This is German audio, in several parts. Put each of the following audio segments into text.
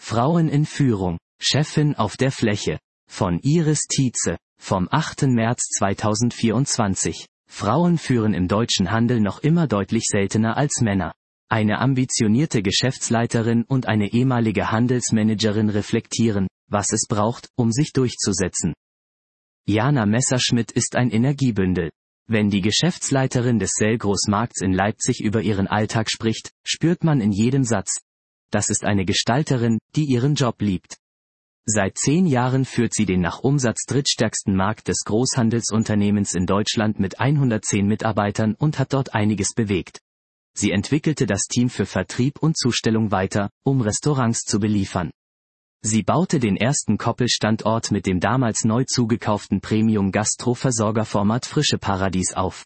Frauen in Führung, Chefin auf der Fläche. Von Iris Tietze, vom 8. März 2024. Frauen führen im deutschen Handel noch immer deutlich seltener als Männer. Eine ambitionierte Geschäftsleiterin und eine ehemalige Handelsmanagerin reflektieren, was es braucht, um sich durchzusetzen. Jana Messerschmidt ist ein Energiebündel. Wenn die Geschäftsleiterin des Selgros-Markts in Leipzig über ihren Alltag spricht, spürt man in jedem Satz: Das ist eine Gestalterin, die ihren Job liebt. Seit 10 Jahren führt sie den nach Umsatz drittstärksten Markt des Großhandelsunternehmens in Deutschland mit 110 Mitarbeitern und hat dort einiges bewegt. Sie entwickelte das Team für Vertrieb und Zustellung weiter, um Restaurants zu beliefern. Sie baute den ersten Koppelstandort mit dem damals neu zugekauften Premium-Gastro-Versorgerformat Frische Paradies auf.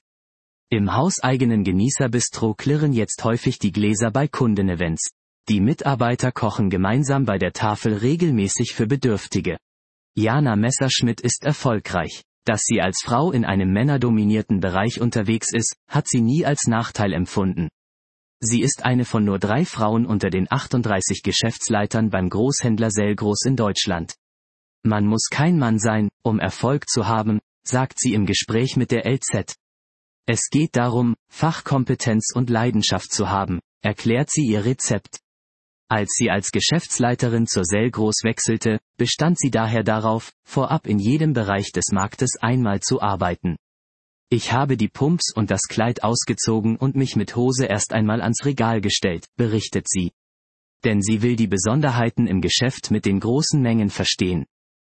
Im hauseigenen Genießerbistro klirren jetzt häufig die Gläser bei Kundenevents. Die Mitarbeiter kochen gemeinsam bei der Tafel regelmäßig für Bedürftige. Jana Messerschmidt ist erfolgreich. Dass sie als Frau in einem männerdominierten Bereich unterwegs ist, hat sie nie als Nachteil empfunden. Sie ist eine von nur 3 Frauen unter den 38 Geschäftsleitern beim Großhändler Selgros in Deutschland. Man muss kein Mann sein, um Erfolg zu haben, sagt sie im Gespräch mit der LZ. Es geht darum, Fachkompetenz und Leidenschaft zu haben, erklärt sie ihr Rezept. Als sie als Geschäftsleiterin zur Selgros wechselte, bestand sie daher darauf, vorab in jedem Bereich des Marktes einmal zu arbeiten. Ich habe die Pumps und das Kleid ausgezogen und mich mit Hose erst einmal ans Regal gestellt, berichtet sie. Denn sie will die Besonderheiten im Geschäft mit den großen Mengen verstehen.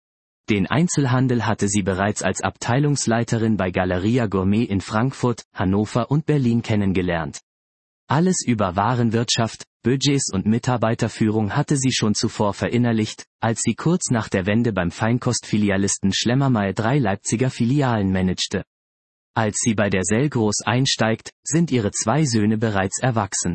Den Einzelhandel hatte sie bereits als Abteilungsleiterin bei Galeria Gourmet in Frankfurt, Hannover und Berlin kennengelernt. Alles über Warenwirtschaft, Budgets und Mitarbeiterführung hatte sie schon zuvor verinnerlicht, als sie kurz nach der Wende beim Feinkostfilialisten Schlemmermair 3 Leipziger Filialen managte. Als sie bei der Selgros einsteigt, sind ihre 2 Söhne bereits erwachsen.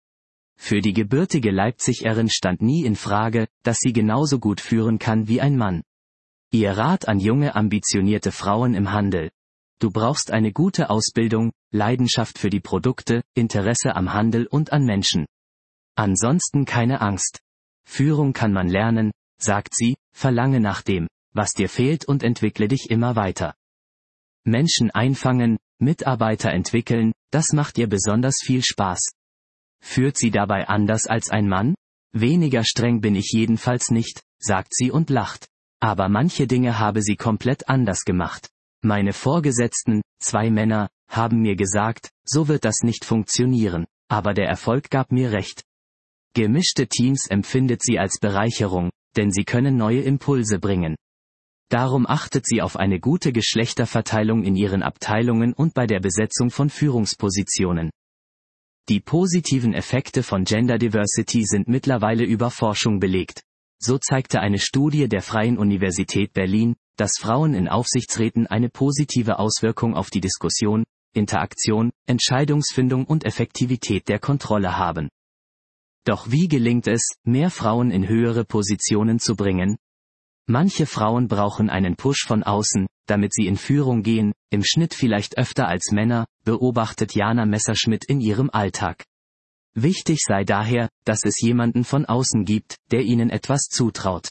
Für die gebürtige Leipzigerin stand nie in Frage, dass sie genauso gut führen kann wie ein Mann. Ihr Rat an junge ambitionierte Frauen im Handel: Du brauchst eine gute Ausbildung, Leidenschaft für die Produkte, Interesse am Handel und an Menschen. Ansonsten keine Angst. Führung kann man lernen, sagt sie, verlange nach dem, was dir fehlt und entwickle dich immer weiter. Menschen einfangen, Mitarbeiter entwickeln, das macht ihr besonders viel Spaß. Führt sie dabei anders als ein Mann? Weniger streng bin ich jedenfalls nicht, sagt sie und lacht. Aber manche Dinge habe sie komplett anders gemacht. Meine Vorgesetzten, 2 Männer, haben mir gesagt, so wird das nicht funktionieren, aber der Erfolg gab mir recht. Gemischte Teams empfindet sie als Bereicherung, denn sie können neue Impulse bringen. Darum achtet sie auf eine gute Geschlechterverteilung in ihren Abteilungen und bei der Besetzung von Führungspositionen. Die positiven Effekte von Gender Diversity sind mittlerweile über Forschung belegt. So zeigte eine Studie der Freien Universität Berlin, dass Frauen in Aufsichtsräten eine positive Auswirkung auf die Diskussion, Interaktion, Entscheidungsfindung und Effektivität der Kontrolle haben. Doch wie gelingt es, mehr Frauen in höhere Positionen zu bringen? Manche Frauen brauchen einen Push von außen, damit sie in Führung gehen, im Schnitt vielleicht öfter als Männer, beobachtet Jana Messerschmidt in ihrem Alltag. Wichtig sei daher, dass es jemanden von außen gibt, der ihnen etwas zutraut.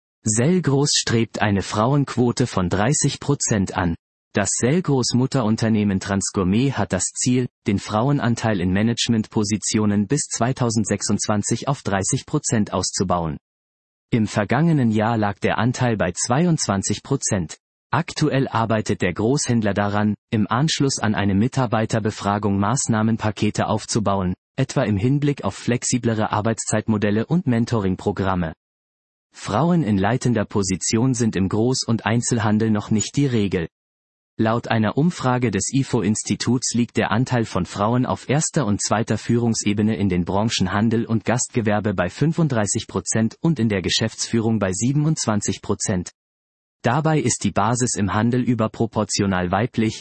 Selgros strebt eine Frauenquote von 30% an. Das Selgros Mutterunternehmen Transgourmet hat das Ziel, den Frauenanteil in Managementpositionen bis 2026 auf 30% auszubauen. Im vergangenen Jahr lag der Anteil bei 22%. Aktuell arbeitet der Großhändler daran, im Anschluss an eine Mitarbeiterbefragung Maßnahmenpakete aufzubauen, etwa im Hinblick auf flexiblere Arbeitszeitmodelle und Mentoring-Programme. Frauen in leitender Position sind im Groß- und Einzelhandel noch nicht die Regel. Laut einer Umfrage des IFO-Instituts liegt der Anteil von Frauen auf erster und zweiter Führungsebene in den Branchen Handel und Gastgewerbe bei 35% und in der Geschäftsführung bei 27%. Dabei ist die Basis im Handel überproportional weiblich,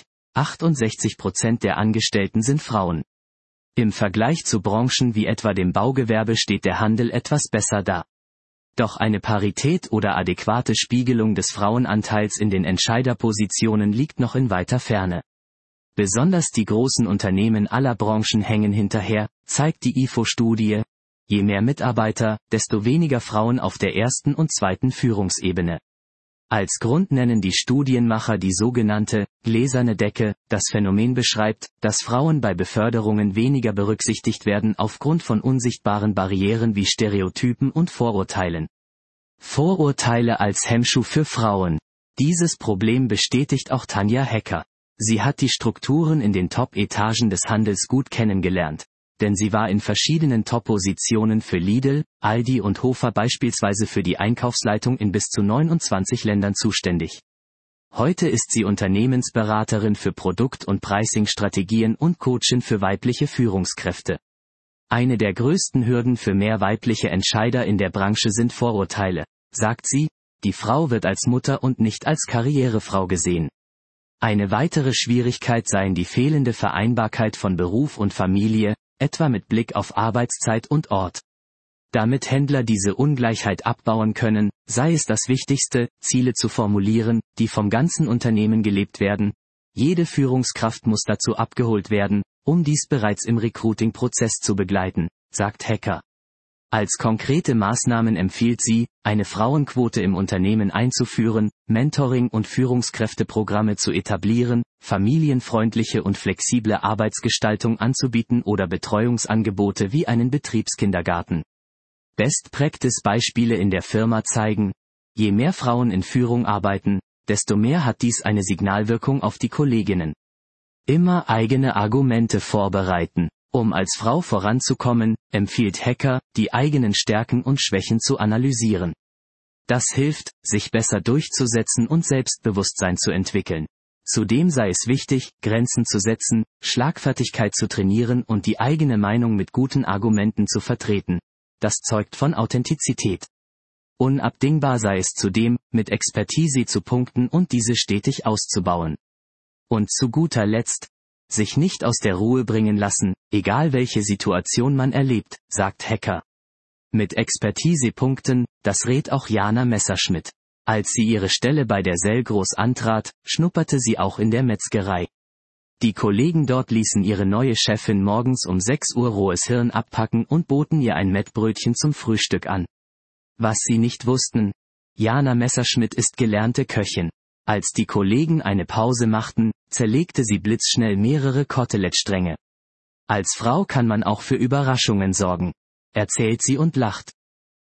68% der Angestellten sind Frauen. Im Vergleich zu Branchen wie etwa dem Baugewerbe steht der Handel etwas besser da. Doch eine Parität oder adäquate Spiegelung des Frauenanteils in den Entscheiderpositionen liegt noch in weiter Ferne. Besonders die großen Unternehmen aller Branchen hängen hinterher, zeigt die IFO-Studie. Je mehr Mitarbeiter, desto weniger Frauen auf der ersten und zweiten Führungsebene. Als Grund nennen die Studienmacher die sogenannte gläserne Decke, das Phänomen beschreibt, dass Frauen bei Beförderungen weniger berücksichtigt werden aufgrund von unsichtbaren Barrieren wie Stereotypen und Vorurteilen. Vorurteile als Hemmschuh für Frauen. Dieses Problem bestätigt auch Tanja Hecker. Sie hat die Strukturen in den Top-Etagen des Handels gut kennengelernt. Denn sie war in verschiedenen Top-Positionen für Lidl, Aldi und Hofer beispielsweise für die Einkaufsleitung in bis zu 29 Ländern zuständig. Heute ist sie Unternehmensberaterin für Produkt- und Pricing-Strategien und Coachin für weibliche Führungskräfte. Eine der größten Hürden für mehr weibliche Entscheider in der Branche sind Vorurteile, sagt sie, die Frau wird als Mutter und nicht als Karrierefrau gesehen. Eine weitere Schwierigkeit seien die fehlende Vereinbarkeit von Beruf und Familie, etwa mit Blick auf Arbeitszeit und Ort. Damit Händler diese Ungleichheit abbauen können, sei es das Wichtigste, Ziele zu formulieren, die vom ganzen Unternehmen gelebt werden. Jede Führungskraft muss dazu abgeholt werden, um dies bereits im Recruiting-Prozess zu begleiten, sagt Hecker. Als konkrete Maßnahmen empfiehlt sie, eine Frauenquote im Unternehmen einzuführen, Mentoring- und Führungskräfteprogramme zu etablieren, familienfreundliche und flexible Arbeitsgestaltung anzubieten oder Betreuungsangebote wie einen Betriebskindergarten. Best-Practice-Beispiele in der Firma zeigen, je mehr Frauen in Führung arbeiten, desto mehr hat dies eine Signalwirkung auf die Kolleginnen. Immer eigene Argumente vorbereiten. Um als Frau voranzukommen, empfiehlt Hecker, die eigenen Stärken und Schwächen zu analysieren. Das hilft, sich besser durchzusetzen und Selbstbewusstsein zu entwickeln. Zudem sei es wichtig, Grenzen zu setzen, Schlagfertigkeit zu trainieren und die eigene Meinung mit guten Argumenten zu vertreten. Das zeugt von Authentizität. Unabdingbar sei es zudem, mit Expertise zu punkten und diese stetig auszubauen. Und zu guter Letzt, sich nicht aus der Ruhe bringen lassen, egal welche Situation man erlebt, sagt Hecker. Mit Expertise punkten, das rät auch Jana Messerschmidt. Als sie ihre Stelle bei der Selgros antrat, schnupperte sie auch in der Metzgerei. Die Kollegen dort ließen ihre neue Chefin morgens um 6 Uhr rohes Hirn abpacken und boten ihr ein Mettbrötchen zum Frühstück an. Was sie nicht wussten: Jana Messerschmidt ist gelernte Köchin. Als die Kollegen eine Pause machten, zerlegte sie blitzschnell mehrere Kotelettstränge. Als Frau kann man auch für Überraschungen sorgen, erzählt sie und lacht.